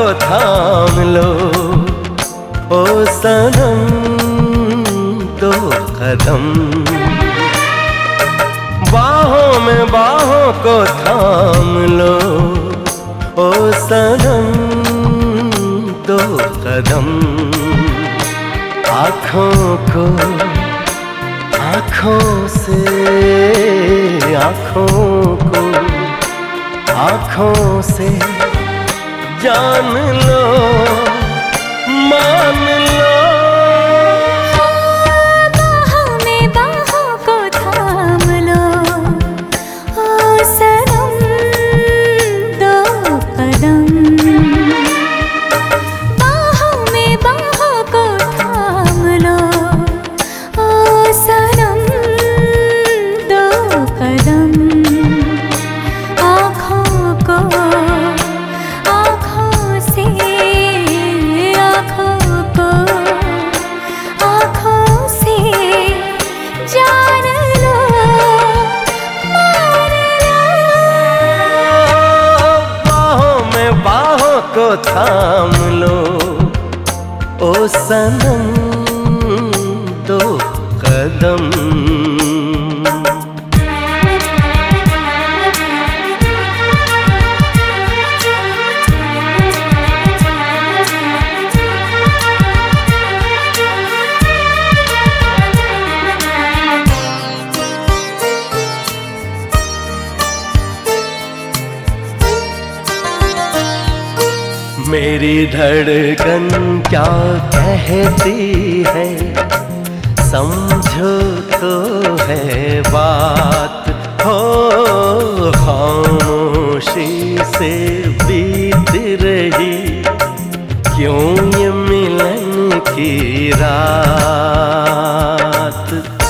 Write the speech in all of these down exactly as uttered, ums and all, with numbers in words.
थाम लो ओ सनम दो कदम। बाहों में बाहों को थाम लो ओ सनम दो कदम। आँखों को आँखों से आँखों को आँखों से जान लो मान लो। बाहों में बाहों को थाम लो ओ सनम दो कदम। बाहों में बाहों को थाम लो ओ सनम दो कदम। आँखों को आँखों से आँखों को आँखों से जान लो मान लो। बाहों में बाहों को थाम लो ओ सनम दो कदम। मेरी धड़कन क्या कहती है समझो तो है बात हो। खामोशी से बीत रही क्यों ये मिलन की रात।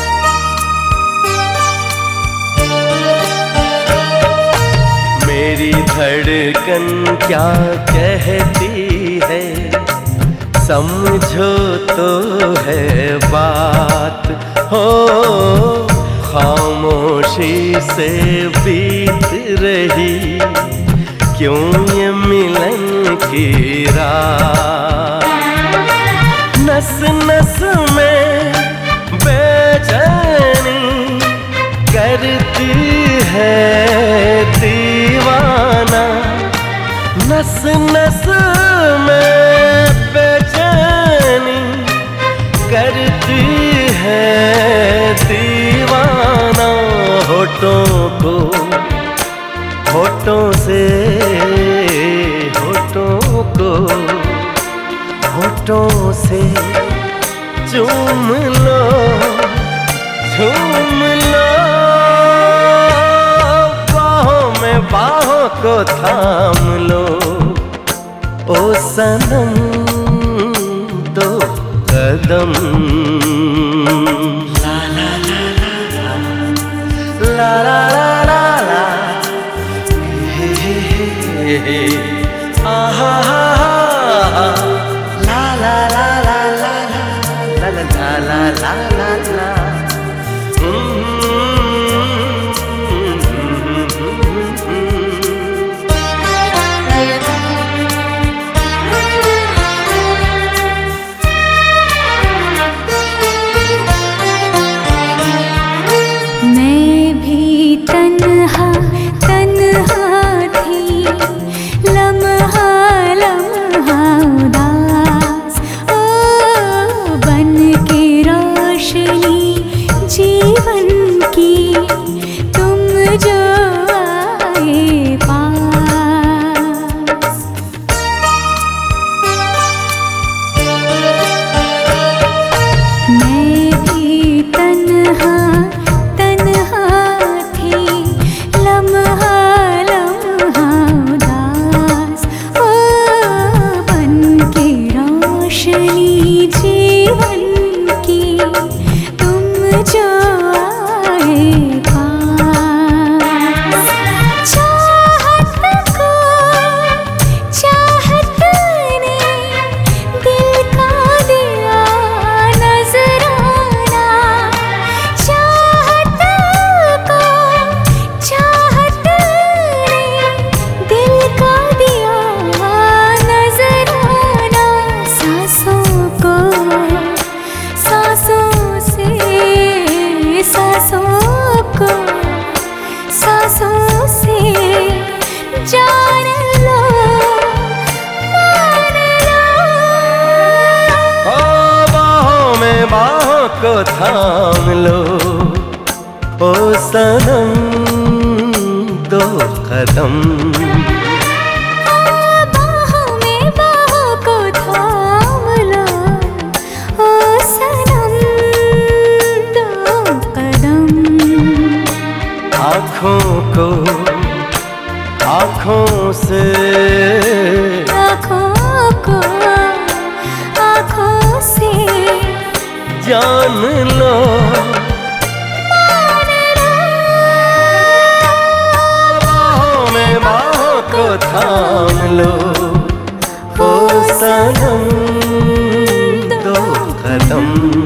मेरी धड़कन क्या कहती है समझो तो है बात हो। खामोशी से बीत रही क्यों ये मिलन की रात। नस नस में बेचैनी करती है दीवाना। नस नस में बेचैनी करती है दीवाना। होठों को होठों से होठों को होठों से चूम लो चूम लो। बाहों को थाम लो ओ सनम दो कदम। ला ला ला ला ला ला ला ला हे हे हे हे आहा हा हा ला ला ला ला ला ला ला ला ला ला ला। तन्हा तन्हा थी लम्हा लम्हा उदास। बाहों को थाम लो, ओ सनम दो कदम। बाहों में बाहों को थाम लो, ओ सनम दो कदम। आँखों को आँखों से, आँखों को आँखों से जान लो, मान लो। बाहों में बाहों को थाम लो, ओ सनम दो कदम।